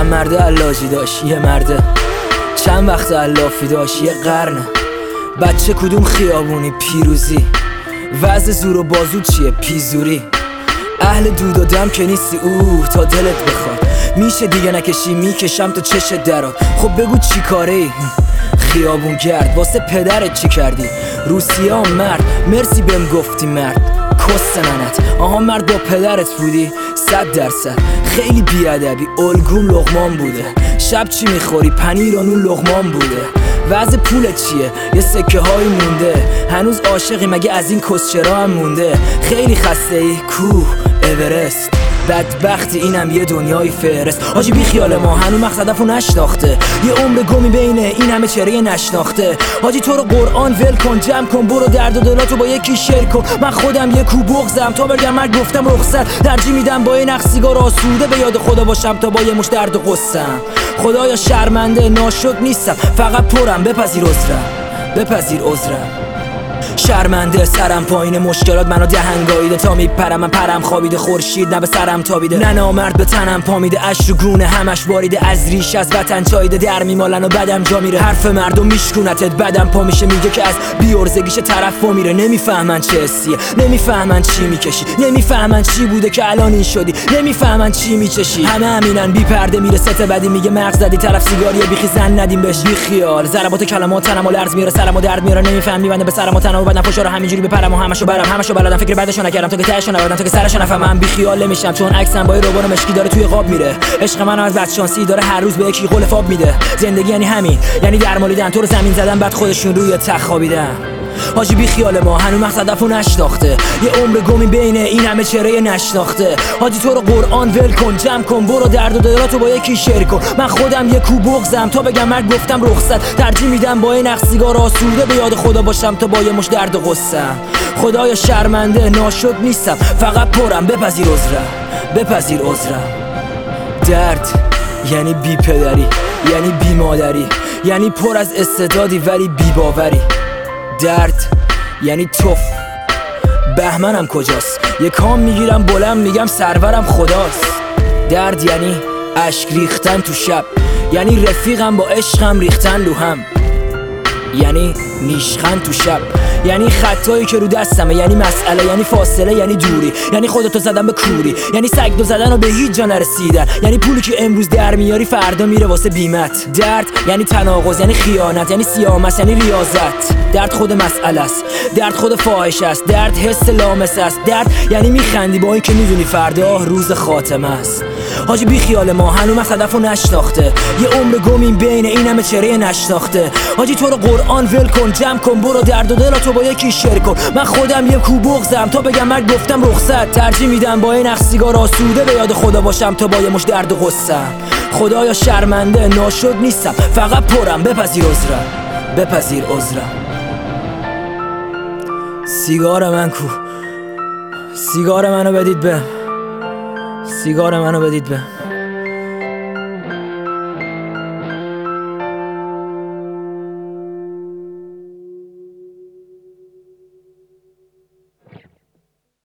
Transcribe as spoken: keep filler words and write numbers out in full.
چند مرده علاجی داشت یه مرده، چند وقت علافی داشت یه قرنه. بچه کدوم خیابونی پیروزی، وضع زور و بازو چیه پیزوری. اهل دود و دم که نیستی اوه تا دلت بخواد، میشه دیگه نکشی میکشم تو چش درات. خب بگو چی کاری خیابون گرد، واسه پدرت چی کردی روسیه ها مرد. مرسی بهم گفتی مرد کس ننت، آها مرد با پدرت بودی صد درصد. خیلی بیادبی الگوم لغمان بوده، شب چی میخوری پنیر و نون لغمان بوده. وضع پولت چیه یه سکه هایی مونده، هنوز عاشقی مگه از این کسچرا هم مونده. خیلی خسته ای کوه اورست، بدبختی اینم یه دنیای فرست. حاجی بی خیال ما هنو مقصدفو نشناخته، یه عمر گمی بینه این همه چهره نشناخته. حاجی تو رو قرآن ول کن جمع کن، برو درد و دلاتو با یکی شیر کن. من خودم یه کو بغزم تا بگم مرد گفتم رخصت، ترجیح میدم با این نخ سیگار آسوده به یاد خدا باشم تا با یه مش درد و قصم. خدایا شرمنده ناشد نیستم فقط پرم، بپذیر عذرم بپذیر عذرم. شرمنده سرم پایین مشکلات منو دهنگاییده، تا میپرم من پرم خوابیده، خورشید نه به سرم تابیده. نه نامرد به تنم پامیده، اش رو گونه همش باریده، از ریش از وطن چاییده. در میمالن و بدم جا میره، حرف مردم میشکونتت بدم پا میشه، میگه که از بیورزگیش طرف وا میره. نمیفهمن چه حسیه، نمیفهمن چی میکشی، نمیفهمن چی بوده که الان این شدی، نمیفهمن چی میچشی. همه همینن بی پرده میره ست بدی، میگه مغز زدی طرف سیگاریه بیخی زن ندیم بهش بی خیال. ضربات کلمات تنمو لرز میاره، سرمو درد میاره، نمیفهم میبنده به سرمو تنمو بعد نفوشا رو همینجوری بپرم و همشو برم همشو بلدم. فکر بعدشو نکردم تا که تهشو نبردم، تا که سرشو نفهمم بی خیال نمیشم. چون عکسم با روبان مشکی داره توی قاب میره، عشق منو از بد شانسی داره هر روز به یکی قول فاب میده. زندگی یعنی همین، یعنی درمالیدن تو رو زمین زدن بعد خودشون روی تخت خوابیدن. حاجی بی خیال ما هنو مقصدفو نشناخته، یه عمر گمی بینه این همه چهره نشناخته. حاجی تو رو قرآن ول کن جمع کن، برو درد و دلاتو با یکی شیر کن. من خودم یه کو بغزم تا بگم مرد گفتم رخصت، ترجیح میدم با این نخ سیگار آسوده به یاد خدا باشم تا با یه مش درد و قصم. خدایا شرمنده ناشد نیستم فقط پرم، بپذیر عذرم بپذیر عذرم. درد یعنی بی پدری، یعنی بی مادری، یعنی پر از استعدادی ولی بی باوری. درد یعنی توف بهمنم کجاست، یه کام میگیرم بلند میگم سرورم خداست. درد یعنی اشک ریختن تو شب، یعنی رفیقم با عشقم ریختن رو هم، یعنی نیشخند تو شب، یعنی خطایی که رو دستمه، یعنی مسئله، یعنی فاصله، یعنی دوری، یعنی خودتو زدن به کوری، یعنی سگ دو زدن و به هیچ جا نرسیدن، یعنی پولی که امروز در میاری فردا میره واسه بیمت. درد یعنی تناقض، یعنی خیانت، یعنه سیامس، یعنی ریاضت. درد خود مسئله است، درد خود فاحش است، درد حس لامس است. درد یعنی میخندی با این که میدونی فردا روز خاتمه است. حاجی بی خیال ما هنو مقصدفو نشناخته، یه عمر گمیم بین این همه چهره نشناخته. حاجی تو رو قرآن ول کن جمع کن، برو درد و دلاتو با یکی شیر کن. من خودم یه کو بغزم تا بگم مرد گفتم رخصت، ترجیح میدم با این نخ سیگار آسوده به یاد خدا باشم تا با یه مش درد و قصم. خدایا شرمنده ناشد نیستم فقط پرم، بپذیر عذرم بپذیر عذرم. سیگار من کو، سیگار منو بدید به، سیگار منو بدید به.